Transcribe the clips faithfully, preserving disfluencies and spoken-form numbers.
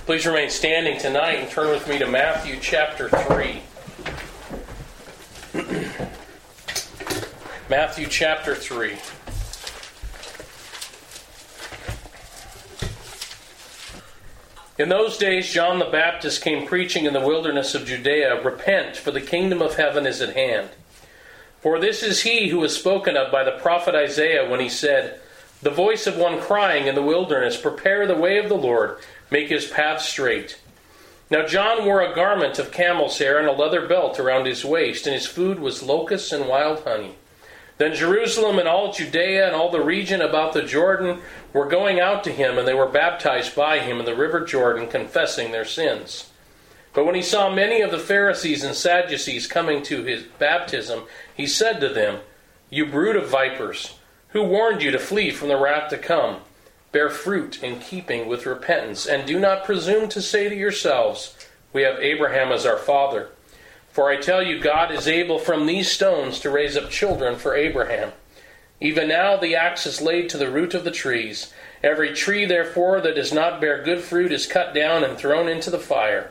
Please remain standing tonight and turn with me to Matthew chapter three. Matthew chapter three. In those days, John the Baptist came preaching in the wilderness of Judea, "Repent, for the kingdom of heaven is at hand. For this is he who was spoken of by the prophet Isaiah when he said, The voice of one crying in the wilderness, Prepare the way of the Lord, make his path straight. Now John wore a garment of camel's hair and a leather belt around his waist, and his food was locusts and wild honey. Then Jerusalem and all Judea and all the region about the Jordan were going out to him, and they were baptized by him in the river Jordan, confessing their sins. But when he saw many of the Pharisees and Sadducees coming to his baptism, he said to them, You brood of vipers, who warned you to flee from the wrath to come? Bear fruit in keeping with repentance, and do not presume to say to yourselves, We have Abraham as our father. For I tell you, God is able from these stones to raise up children for Abraham. Even now the axe is laid to the root of the trees. Every tree, therefore, that does not bear good fruit is cut down and thrown into the fire.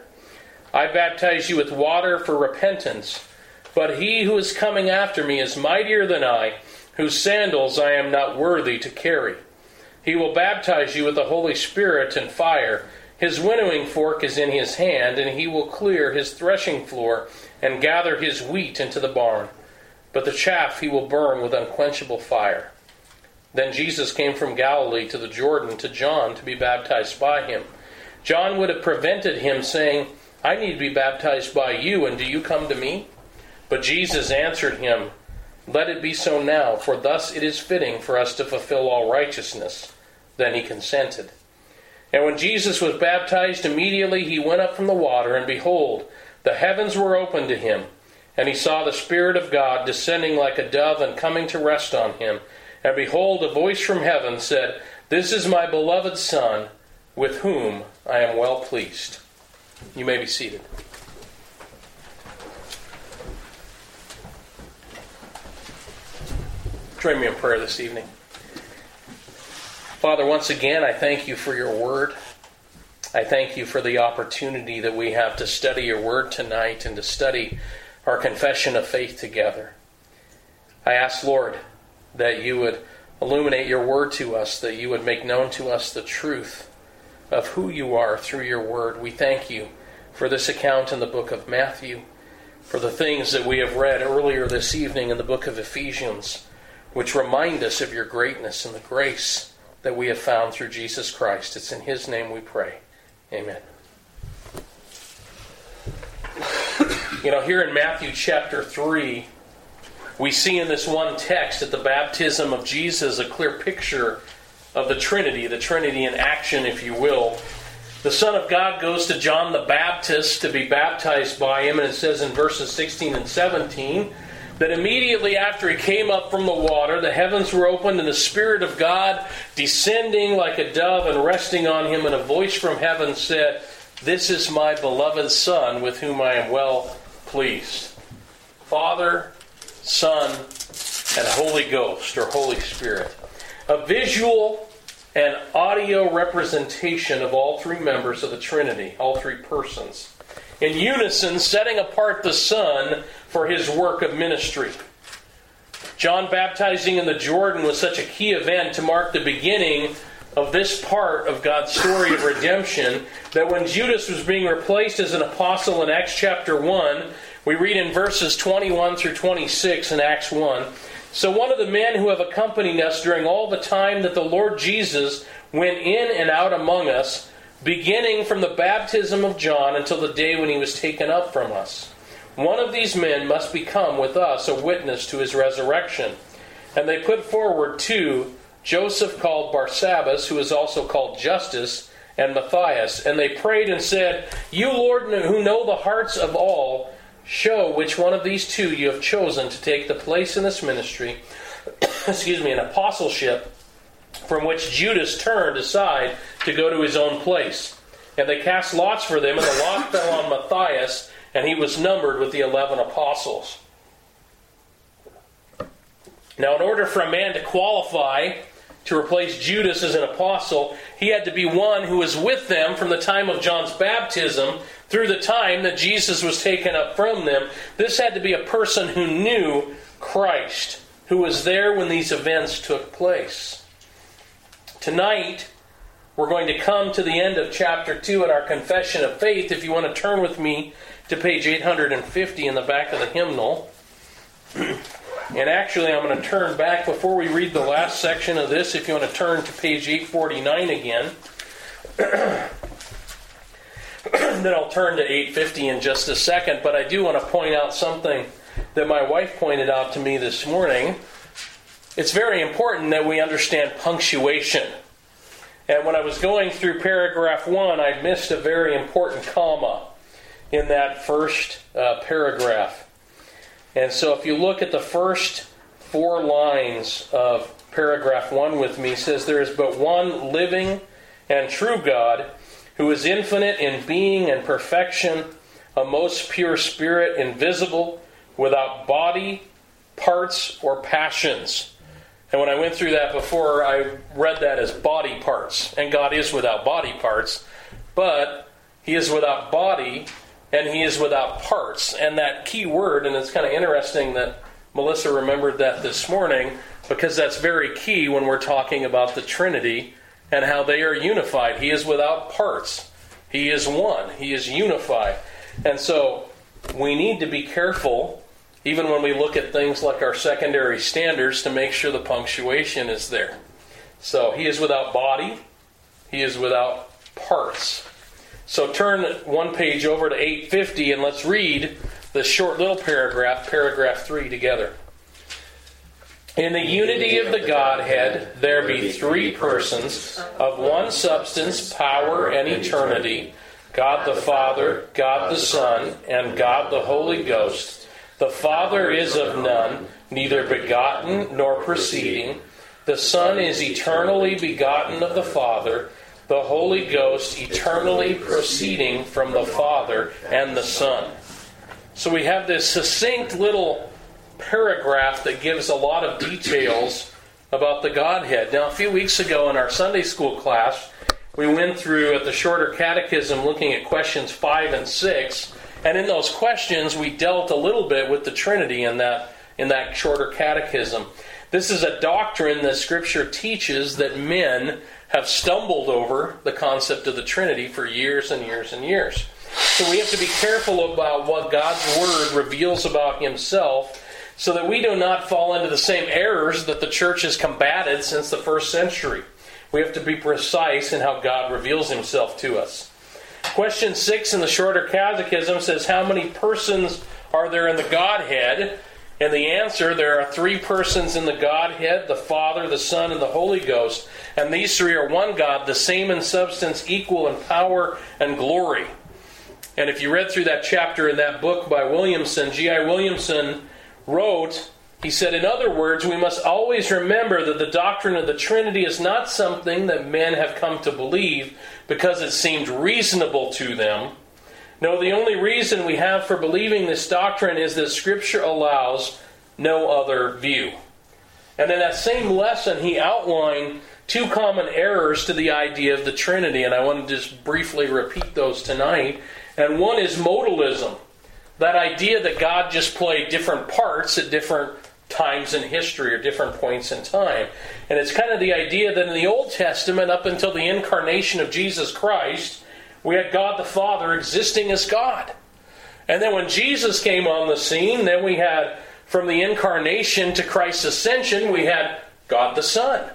I baptize you with water for repentance, but he who is coming after me is mightier than I, whose sandals I am not worthy to carry. He will baptize you with the Holy Spirit and fire. His winnowing fork is in his hand, and he will clear his threshing floor and gather his wheat into the barn. But the chaff he will burn with unquenchable fire. Then Jesus came from Galilee to the Jordan to John to be baptized by him. John would have prevented him, saying, I need to be baptized by you, and do you come to me? But Jesus answered him, Let it be so now, for thus it is fitting for us to fulfill all righteousness. Then he consented. And when Jesus was baptized, immediately he went up from the water, and behold, the heavens were opened to him. And he saw the Spirit of God descending like a dove and coming to rest on him. And behold, a voice from heaven said, This is my beloved Son, with whom I am well pleased. You may be seated. Join me in prayer this evening. Father, once again, I thank you for your word. I thank you for the opportunity that we have to study your word tonight and to study our confession of faith together. I ask, Lord, that you would illuminate your word to us, that you would make known to us the truth of who you are through your word. We thank you for this account in the book of Matthew, for the things that we have read earlier this evening in the book of Ephesians, which remind us of your greatness and the grace that we have found through Jesus Christ. It's in his name we pray. Amen. You know, here in Matthew chapter three, we see in this one text at the baptism of Jesus a clear picture of the Trinity, the Trinity in action, if you will. The Son of God goes to John the Baptist to be baptized by him, and it says in verses sixteen and seventeen, that immediately after he came up from the water, the heavens were opened, and the Spirit of God descending like a dove and resting on him, and a voice from heaven said, This is my beloved Son, with whom I am well pleased. Father, Son, and Holy Ghost, or Holy Spirit. A visual and audio representation of all three members of the Trinity, all three persons, in unison setting apart the Son for his work of ministry. John baptizing in the Jordan was such a key event to mark the beginning of this part of God's story of redemption that when Judas was being replaced as an apostle in Acts chapter one, we read in verses twenty-one through twenty-six in Acts one, So one of the men who have accompanied us during all the time that the Lord Jesus went in and out among us, beginning from the baptism of John until the day when he was taken up from us. One of these men must become with us a witness to his resurrection. And they put forward two, Joseph called Barsabbas, who is also called Justus, and Matthias. And they prayed and said, You, Lord, who know the hearts of all, show which one of these two you have chosen to take the place in this ministry, excuse me, an apostleship, from which Judas turned aside to go to his own place. And they cast lots for them, and the lot fell on Matthias, and he was numbered with the eleven apostles. Now, in order for a man to qualify to replace Judas as an apostle, he had to be one who was with them from the time of John's baptism through the time that Jesus was taken up from them. This had to be a person who knew Christ, who was there when these events took place. Tonight, we're going to come to the end of chapter two in our Confession of Faith. If you want to turn with me to page eight hundred fifty in the back of the hymnal. And actually, I'm going to turn back before we read the last section of this. If you want to turn to page eight forty-nine again. Then I'll turn to eight fifty in just a second. But I do want to point out something that my wife pointed out to me this morning. It's very important that we understand punctuation. And when I was going through paragraph one, I missed a very important comma in that first uh, paragraph. And so if you look at the first four lines of paragraph one with me, it says, "There is but one living and true God, who is infinite in being and perfection, a most pure spirit, invisible, without body, parts, or passions." And when I went through that before, I read that as body parts. And God is without body parts. But He is without body, and He is without parts. And that key word, and it's kind of interesting that Melissa remembered that this morning, because that's very key when we're talking about the Trinity and how they are unified. He is without parts. He is one. He is unified. And so we need to be careful, even when we look at things like our secondary standards, to make sure the punctuation is there. So He is without body. He is without parts. So turn one page over to eight fifty and let's read the short little paragraph, paragraph three together. "In the unity of the Godhead, there be three persons, of one substance, power, and eternity, God the Father, God the Son, and God the Holy Ghost. The Father is of none, neither begotten nor proceeding. The Son is eternally begotten of the Father, the Holy Ghost eternally proceeding from the Father and the Son." So we have this succinct little paragraph that gives a lot of details about the Godhead. Now, a few weeks ago in our Sunday school class, we went through at the shorter catechism looking at questions five and six. And in those questions, we dealt a little bit with the Trinity in that, in that shorter catechism. This is a doctrine that Scripture teaches that men have stumbled over the concept of the Trinity for years and years and years. So we have to be careful about what God's Word reveals about Himself so that we do not fall into the same errors that the church has combated since the first century. We have to be precise in how God reveals Himself to us. Question six in the shorter catechism says, "How many persons are there in the Godhead?" And the answer, there are three persons in the Godhead, the Father, the Son, and the Holy Ghost. And these three are one God, the same in substance, equal in power and glory. And if you read through that chapter in that book by Williamson, G I Williamson wrote, he said, "In other words, we must always remember that the doctrine of the Trinity is not something that men have come to believe because it seemed reasonable to them. No, the only reason we have for believing this doctrine is that Scripture allows no other view." And in that same lesson, he outlined two common errors to the idea of the Trinity, and I want to just briefly repeat those tonight. And one is modalism, that idea that God just played different parts at different times in history or different points in time. And it's kind of the idea that in the Old Testament, up until the incarnation of Jesus Christ, we had God the Father existing as God. And then when Jesus came on the scene, then we had, from the incarnation to Christ's ascension, we had God the Son.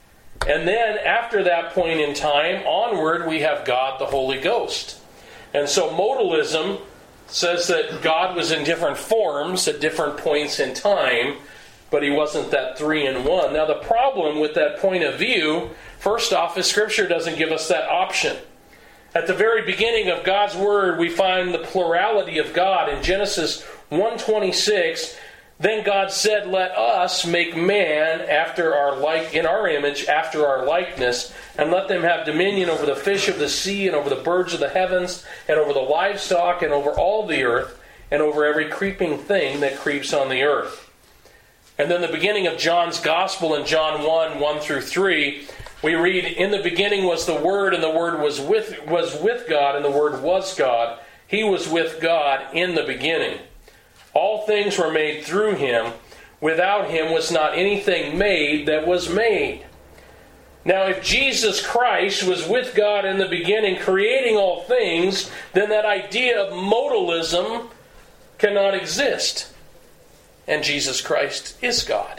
And then after that point in time, onward, we have God the Holy Ghost. And so modalism says that God was in different forms at different points in time, but He wasn't that three in one. Now the problem with that point of view, first off, is Scripture doesn't give us that option. At the very beginning of God's Word, we find the plurality of God. In Genesis one twenty-six, "Then God said, let us make man after our like in our image, after our likeness, and let them have dominion over the fish of the sea, and over the birds of the heavens, and over the livestock, and over all the earth, and over every creeping thing that creeps on the earth." And then the beginning of John's Gospel in John one, one through three, we read, "In the beginning was the Word, and the Word was with, was with God, and the Word was God. He was with God in the beginning. All things were made through Him. Without Him was not anything made that was made." Now, if Jesus Christ was with God in the beginning, creating all things, then that idea of modalism cannot exist. And Jesus Christ is God.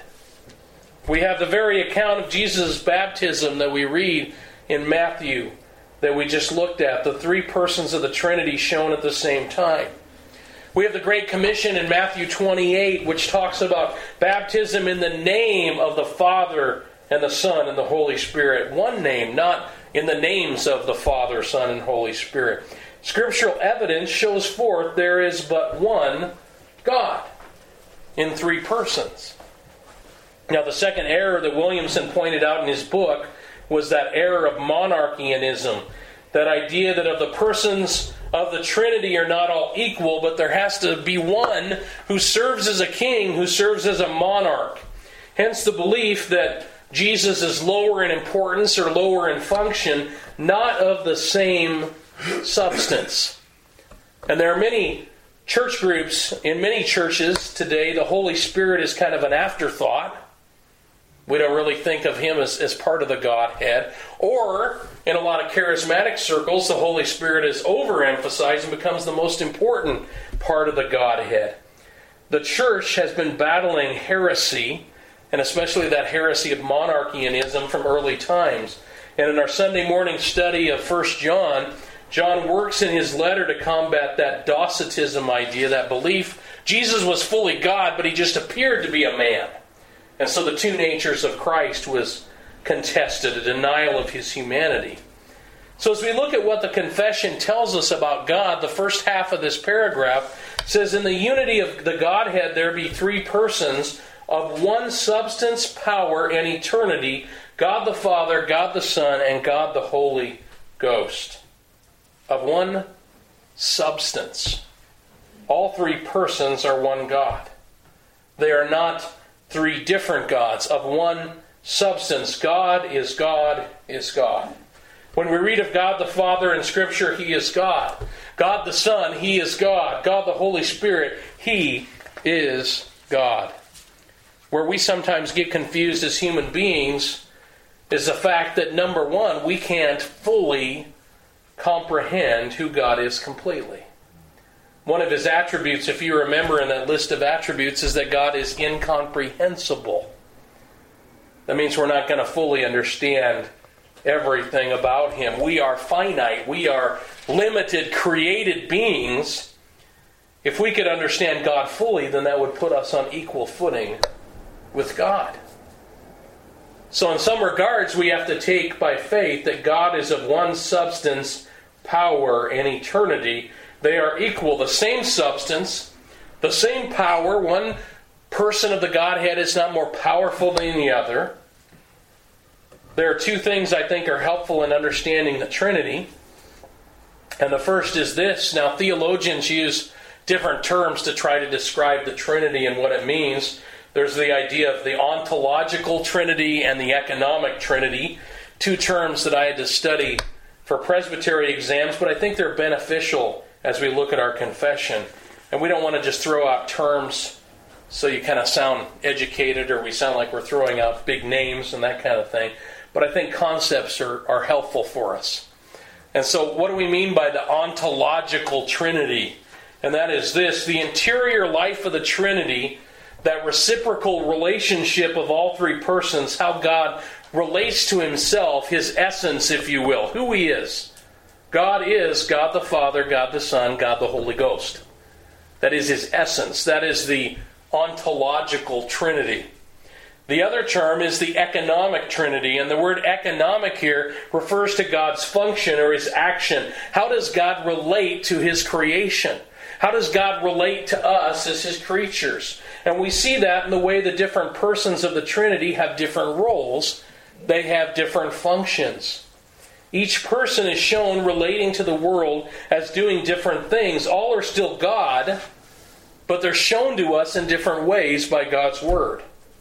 We have the very account of Jesus' baptism that we read in Matthew that we just looked at, the three persons of the Trinity shown at the same time. We have the Great Commission in Matthew twenty-eight, which talks about baptism in the name of the Father and the Son and the Holy Spirit. One name, not in the names of the Father, Son, and Holy Spirit. Scriptural evidence shows forth there is but one God in three persons. Now, the second error that Williamson pointed out in his book was that error of monarchianism. That idea that of the persons of the Trinity are not all equal, but there has to be one who serves as a king, who serves as a monarch. Hence the belief that Jesus is lower in importance or lower in function, not of the same substance. And there are many church groups, in many churches today, the Holy Spirit is kind of an afterthought. We don't really think of Him as, as part of the Godhead. Or, in a lot of charismatic circles, the Holy Spirit is overemphasized and becomes the most important part of the Godhead. The church has been battling heresy, and especially that heresy of monarchianism from early times. And in our Sunday morning study of First John, John works in his letter to combat that Docetism idea, that belief Jesus was fully God, but He just appeared to be a man. And so the two natures of Christ was contested, a denial of His humanity. So as we look at what the confession tells us about God, the first half of this paragraph says, "In the unity of the Godhead there be three persons, of one substance, power, and eternity, God the Father, God the Son, and God the Holy Ghost." Of one substance. All three persons are one God. They are not three different gods. Of one substance. God is God is God. When we read of God the Father in Scripture, He is God. God the Son, He is God. God the Holy Spirit, He is God. Where we sometimes get confused as human beings is the fact that, number one, we can't fully comprehend who God is completely. One of His attributes, if you remember in that list of attributes, is that God is incomprehensible. That means we're not going to fully understand everything about Him. We are finite. We are limited, created beings. If we could understand God fully, then that would put us on equal footing with God. So in some regards, we have to take by faith that God is of one substance, power, and eternity. They are equal, the same substance, the same power. One person of the Godhead is not more powerful than the other. There are two things I think are helpful in understanding the Trinity. And the first is this. Now, theologians use different terms to try to describe the Trinity and what it means. There's the idea of the ontological Trinity and the economic Trinity, two terms that I had to study for presbytery exams, but I think they're beneficial as we look at our confession. And we don't want to just throw out terms so you kind of sound educated or we sound like we're throwing out big names and that kind of thing. But I think concepts are, are helpful for us. And so what do we mean by the ontological Trinity? And that is this: the interior life of the Trinity, that reciprocal relationship of all three persons, how God relates to Himself, His essence, if you will, who He is. God is God the Father, God the Son, God the Holy Ghost. That is His essence. That is the ontological Trinity. The other term is the economic Trinity, and the word economic here refers to God's function or His action. How does God relate to His creation? How does God relate to us as His creatures? And we see that in the way the different persons of the Trinity have different roles. They have different functions. Each person is shown relating to the world as doing different things. All are still God, but they're shown to us in different ways by God's Word.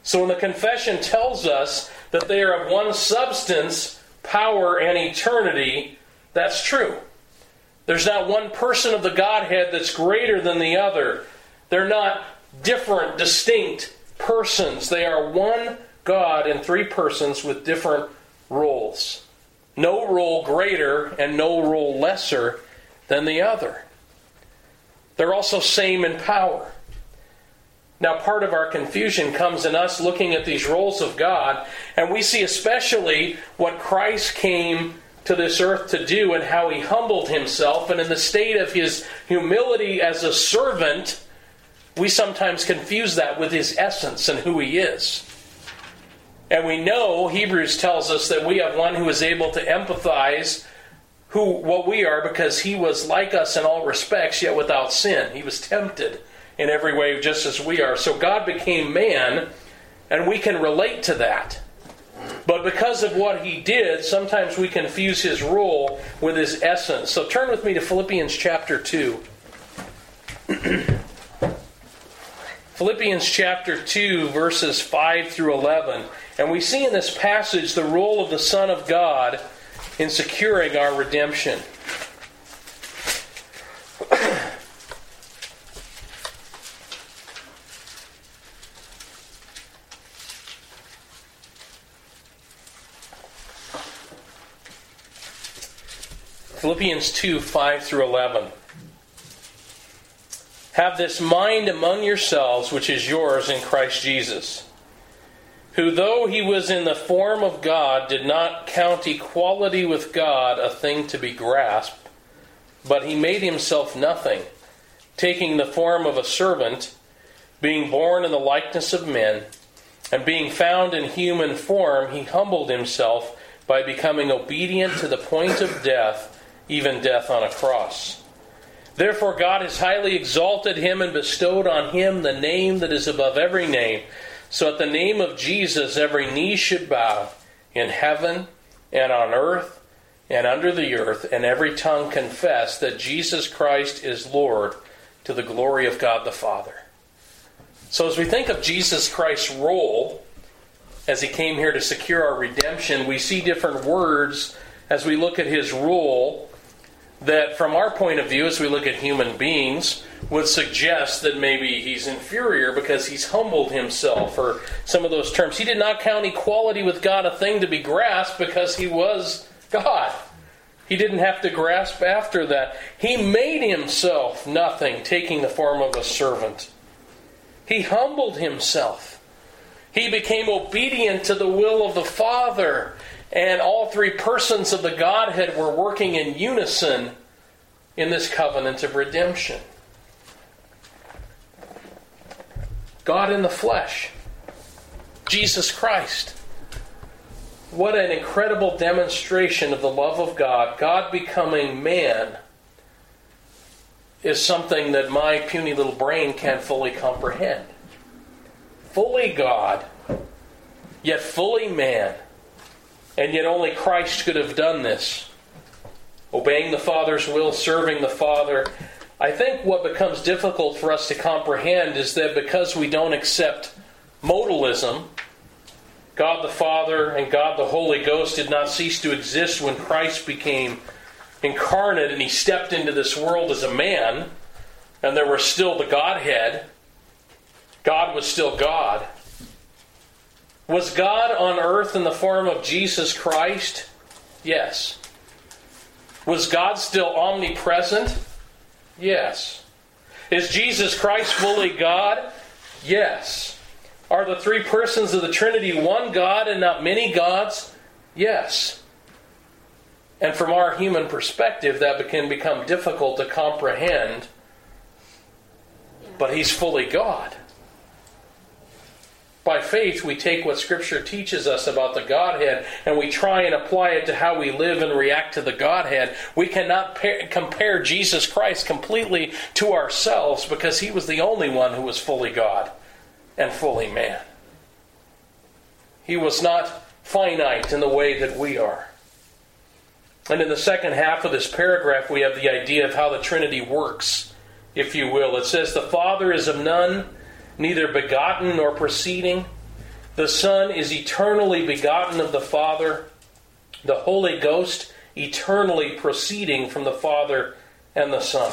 So when the confession tells us that they are of one substance, power, and eternity, that's true. There's not one person of the Godhead that's greater than the other. They're not different, distinct persons. They are one God in three persons with different roles. No role greater and no role lesser than the other. They're also same in power. Now, part of our confusion comes in us looking at these roles of God, and we see especially what Christ came to this earth to do and how He humbled Himself. And in the state of His humility as a servant, we sometimes confuse that with His essence and who He is. And we know, Hebrews tells us, that we have one who is able to empathize who what we are, because He was like us in all respects, yet without sin. He was tempted in every way just as we are. So God became man, and we can relate to that. But because of what He did, sometimes we confuse His role with His essence. So turn with me to Philippians chapter two. Philippians chapter two, verses five through eleven. And we see in this passage the role of the Son of God in securing our redemption. Philippians two, five through eleven. Have this mind among yourselves, which is yours in Christ Jesus, who, though He was in the form of God, did not count equality with God a thing to be grasped, but He made Himself nothing, taking the form of a servant, being born in the likeness of men, and being found in human form, He humbled Himself by becoming obedient to the point of death, even death on a cross. Therefore God has highly exalted Him and bestowed on Him the name that is above every name, so at the name of Jesus every knee should bow, in heaven and on earth and under the earth, and every tongue confess that Jesus Christ is Lord, to the glory of God the Father. So as we think of Jesus Christ's role as He came here to secure our redemption, we see different words as we look at His role that, from our point of view, as we look at human beings, would suggest that maybe He's inferior because He's humbled Himself, or some of those terms. He did not count equality with God a thing to be grasped because He was God. He didn't have to grasp after that. He made Himself nothing, taking the form of a servant. He humbled Himself. He became obedient to the will of the Father. And all three persons of the Godhead were working in unison in this covenant of redemption. God in the flesh. Jesus Christ. What an incredible demonstration of the love of God. God becoming man is something that my puny little brain can't fully comprehend. Fully God, yet fully man. And yet only Christ could have done this. Obeying the Father's will, serving the Father. I think what becomes difficult for us to comprehend is that because we don't accept modalism, God the Father and God the Holy Ghost did not cease to exist when Christ became incarnate and He stepped into this world as a man, and there was still the Godhead. God was still God. Was God on earth in the form of Jesus Christ? Yes. Was God still omnipresent? Yes. Is Jesus Christ fully God? Yes. Are the three persons of the Trinity one God and not many gods? Yes. And from our human perspective, that can become difficult to comprehend. But He's fully God. By faith, we take what Scripture teaches us about the Godhead and we try and apply it to how we live and react to the Godhead. We cannot pa- compare Jesus Christ completely to ourselves because He was the only one who was fully God and fully man. He was not finite in the way that we are. And in the second half of this paragraph, we have the idea of how the Trinity works, if you will. It says, the Father is of none, neither begotten nor proceeding. The Son is eternally begotten of the Father, the Holy Ghost eternally proceeding from the Father and the Son.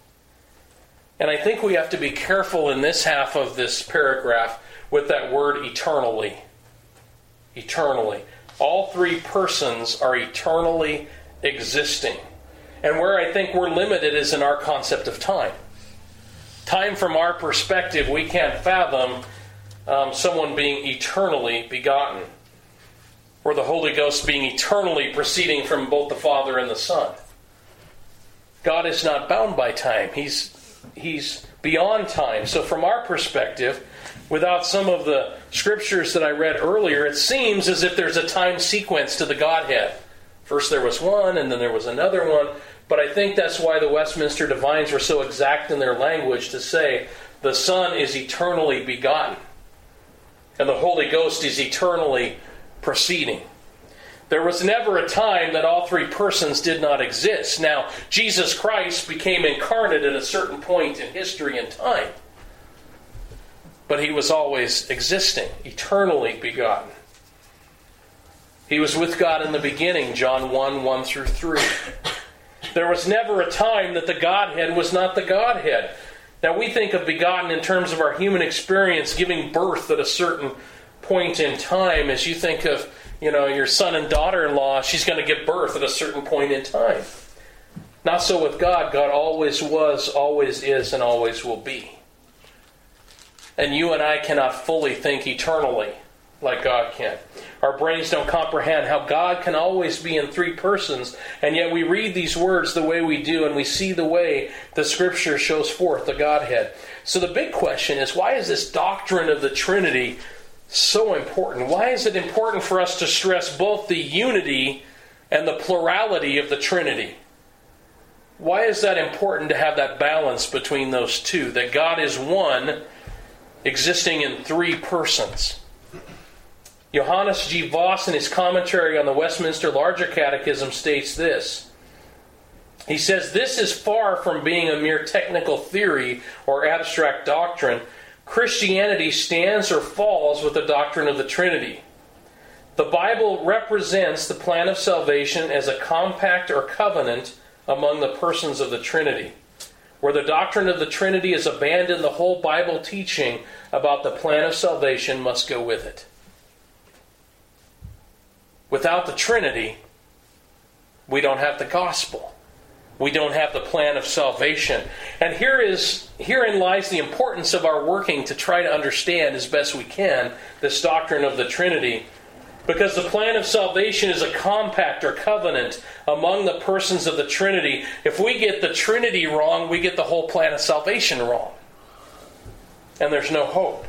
And I think we have to be careful in this half of this paragraph with that word eternally. Eternally. All three persons are eternally existing. And where I think we're limited is in our concept of time. Time from our perspective, we can't fathom um, someone being eternally begotten. Or the Holy Ghost being eternally proceeding from both the Father and the Son. God is not bound by time. He's, he's beyond time. So from our perspective, without some of the scriptures that I read earlier, it seems as if there's a time sequence to the Godhead. First there was one, and then there was another one. But I think that's why the Westminster Divines were so exact in their language to say the Son is eternally begotten, and the Holy Ghost is eternally proceeding. There was never a time that all three persons did not exist. Now, Jesus Christ became incarnate at a certain point in history and time. But he was always existing, eternally begotten. He was with God in the beginning, John one, one through three. There was never a time that the Godhead was not the Godhead. Now, we think of begotten in terms of our human experience, giving birth at a certain point in time. As you think of, you know, your son and daughter-in-law, she's going to give birth at a certain point in time. Not so with God. God always was, always is, and always will be. And you and I cannot fully think eternally like God can. Our brains don't comprehend how God can always be in three persons, and yet we read these words the way we do, and we see the way the Scripture shows forth the Godhead. So the big question is, why is this doctrine of the Trinity so important? Why is it important for us to stress both the unity and the plurality of the Trinity? Why is that important to have that balance between those two? That God is one, existing in three persons. Johannes G. Voss, in his commentary on the Westminster Larger Catechism, states this. He says, this is far from being a mere technical theory or abstract doctrine. Christianity stands or falls with the doctrine of the Trinity. The Bible represents the plan of salvation as a compact or covenant among the persons of the Trinity. Where the doctrine of the Trinity is abandoned, the whole Bible teaching about the plan of salvation must go with it. Without the Trinity, we don't have the gospel. We don't have the plan of salvation. And here is, herein lies the importance of our working to try to understand as best we can this doctrine of the Trinity. Because the plan of salvation is a compact or covenant among the persons of the Trinity. If we get the Trinity wrong, we get the whole plan of salvation wrong. And there's no hope.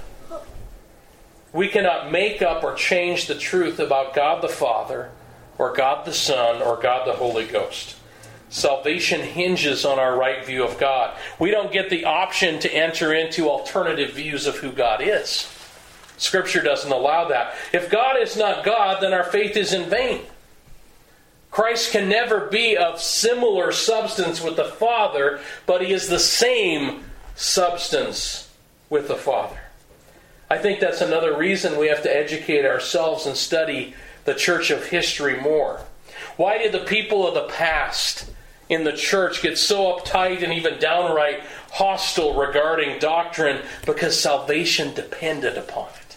We cannot make up or change the truth about God the Father, or God the Son, or God the Holy Ghost. Salvation hinges on our right view of God. We don't get the option to enter into alternative views of who God is. Scripture doesn't allow that. If God is not God, then our faith is in vain. Christ can never be of similar substance with the Father, but He is the same substance with the Father. I think that's another reason we have to educate ourselves and study the church of history more. Why did the people of the past in the church get so uptight and even downright hostile regarding doctrine? Because salvation depended upon it.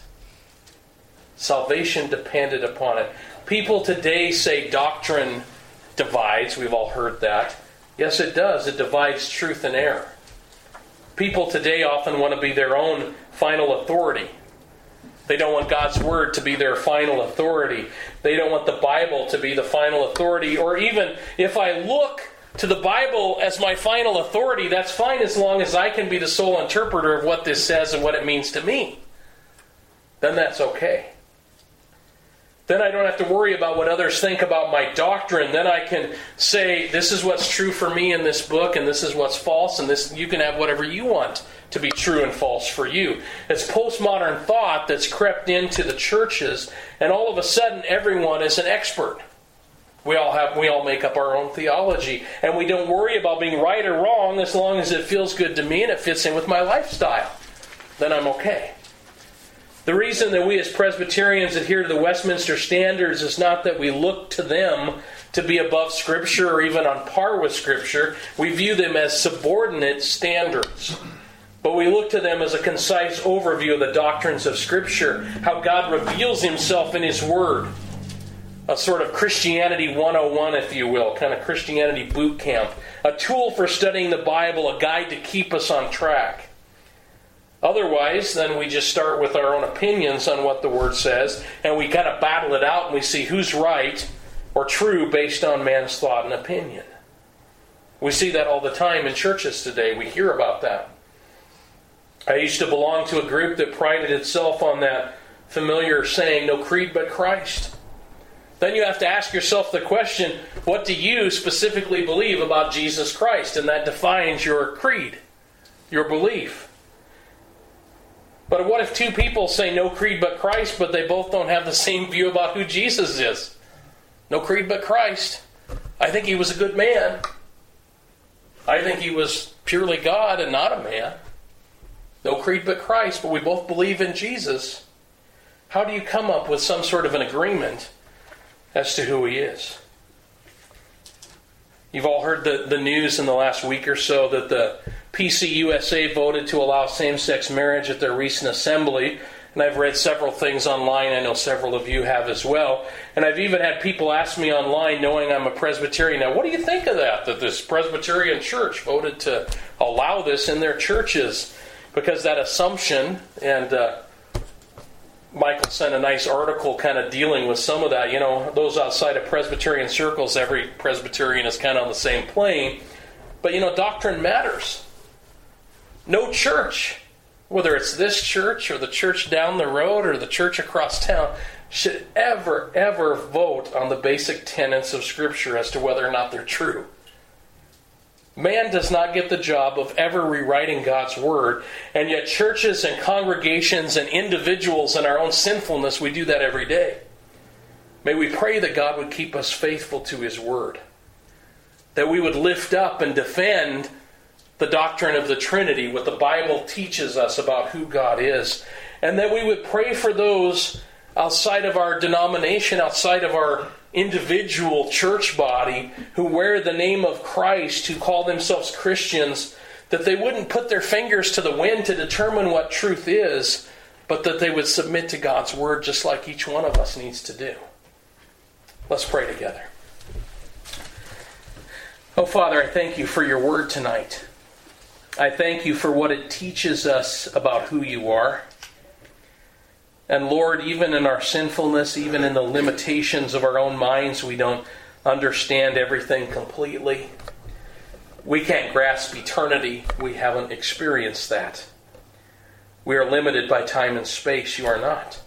Salvation depended upon it. People today say doctrine divides. We've all heard that. Yes, it does. It divides truth and error. People today often want to be their own final authority. They don't want God's Word to be their final authority. They don't want the Bible to be the final authority. Or even if I look to the Bible as my final authority, that's fine as long as I can be the sole interpreter of what this says and what it means to me. Then that's okay. Then I don't have to worry about what others think about my doctrine. Then I can say, this is what's true for me in this book, and this is what's false, and this you can have whatever you want to be true and false for you. It's postmodern thought that's crept into the churches, and all of a sudden everyone is an expert. We all have, we all make up our own theology, and we don't worry about being right or wrong as long as it feels good to me and it fits in with my lifestyle. Then I'm okay. The reason that we as Presbyterians adhere to the Westminster Standards is not that we look to them to be above Scripture or even on par with Scripture. We view them as subordinate standards. But we look to them as a concise overview of the doctrines of Scripture, how God reveals Himself in His Word. A sort of Christianity one oh one, if you will, kind of Christianity boot camp. A tool for studying the Bible, a guide to keep us on track. Otherwise, then we just start with our own opinions on what the Word says, and we kind of battle it out and we see who's right or true based on man's thought and opinion. We see that all the time in churches today. We hear about that. I used to belong to a group that prided itself on that familiar saying, no creed but Christ. Then you have to ask yourself the question, what do you specifically believe about Jesus Christ? And that defines your creed, your belief. But what if two people say no creed but Christ, but they both don't have the same view about who Jesus is? No creed but Christ. I think He was a good man. I think He was purely God and not a man. No creed but Christ, but we both believe in Jesus. How do you come up with some sort of an agreement as to who He is? You've all heard the, the news in the last week or so that the P C U S A voted to allow same-sex marriage at their recent assembly. And I've read several things online. I know several of you have as well. And I've even had people ask me online, knowing I'm a Presbyterian, now, what do you think of that? That this Presbyterian church voted to allow this in their churches? Because that assumption, and uh, Michael sent a nice article kind of dealing with some of that. You know, those outside of Presbyterian circles, every Presbyterian is kind of on the same plane. But, you know, doctrine matters. No church, whether it's this church or the church down the road or the church across town, should ever, ever vote on the basic tenets of Scripture as to whether or not they're true. Man does not get the job of ever rewriting God's Word, and yet churches and congregations and individuals in our own sinfulness, we do that every day. May we pray that God would keep us faithful to His Word, that we would lift up and defend the doctrine of the Trinity, what the Bible teaches us about who God is, and that we would pray for those outside of our denomination, outside of our individual church body, who wear the name of Christ, who call themselves Christians, that they wouldn't put their fingers to the wind to determine what truth is, but that they would submit to God's Word just like each one of us needs to do. Let's pray together. Oh, Father, I thank You for Your Word tonight. I thank You for what it teaches us about who You are. And Lord, even in our sinfulness, even in the limitations of our own minds, we don't understand everything completely. We can't grasp eternity. We haven't experienced that. We are limited by time and space. You are not.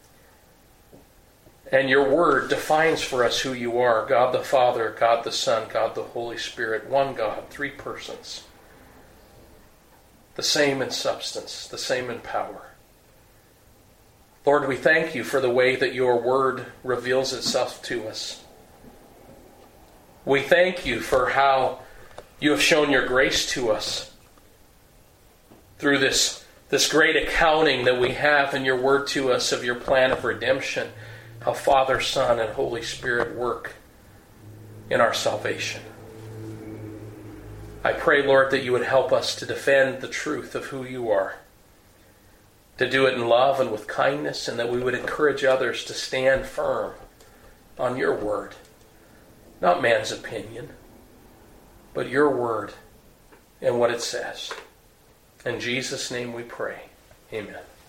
And Your Word defines for us who You are. God the Father, God the Son, God the Holy Spirit. One God, three persons. The same in substance, the same in power. Lord, we thank You for the way that Your Word reveals itself to us. We thank You for how You have shown Your grace to us through this, this great accounting that we have in Your Word to us of Your plan of redemption, how Father, Son, and Holy Spirit work in our salvation. I pray, Lord, that You would help us to defend the truth of who You are, to do it in love and with kindness, and that we would encourage others to stand firm on Your Word. Not man's opinion, but Your Word and what it says. In Jesus' name we pray. Amen.